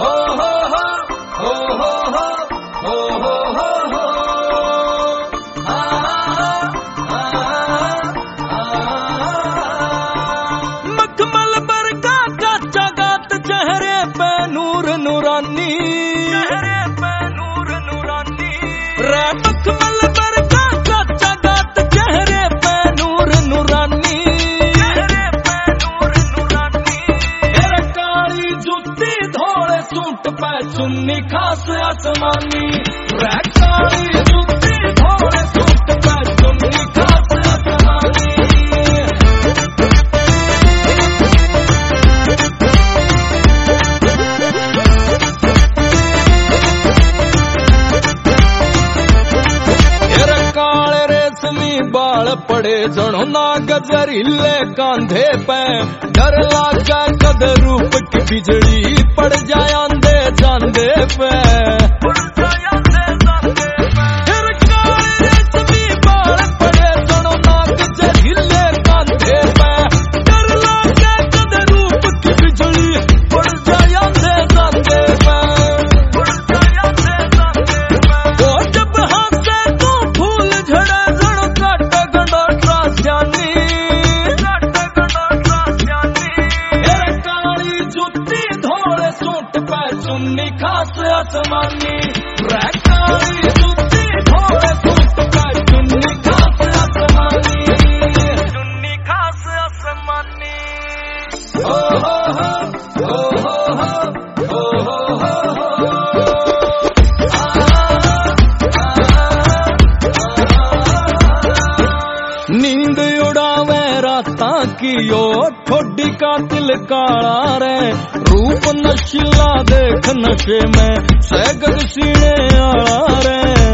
मखमल बरका का चगात चेहरे पे नूर नूरानी, चेहरे पे नूर नूरानी रे। मखमल बरका का चगात चेहरे पे नूर नूरानी, चेहरे पे नूर नूरानी। तेरे काली जुत्ती धोले सूट पे चुन्नी खास आसमानी रे। काली जुत्ती धोले सूट पे चुन्नी खास आसमानी। बाल पड़े जनो नाग जहरीले कांधे पे, डर लागा कद रूप की बिजली पड़ जाए आंदे जांदे पे। बाल पड़े जनो नाग जहरीले कांधे पे, डर लागा कद रूप की बिजली पड़ जाए आंदे जांदे पे। वो जब हंसे तो फूल झड़े चुन्नी खास आसमानी रे। काली जुत्ती धोले सूट पे चुन्नी खास आसमानी, चुन्नी खास आसमानी। ओ हो हो ओ हो हो ओ हो हो। नींद उड़ावे राता की ओ ठोडी का तिल काला रे। रूप नशीला देख नशे में सैगद सीने आला रे।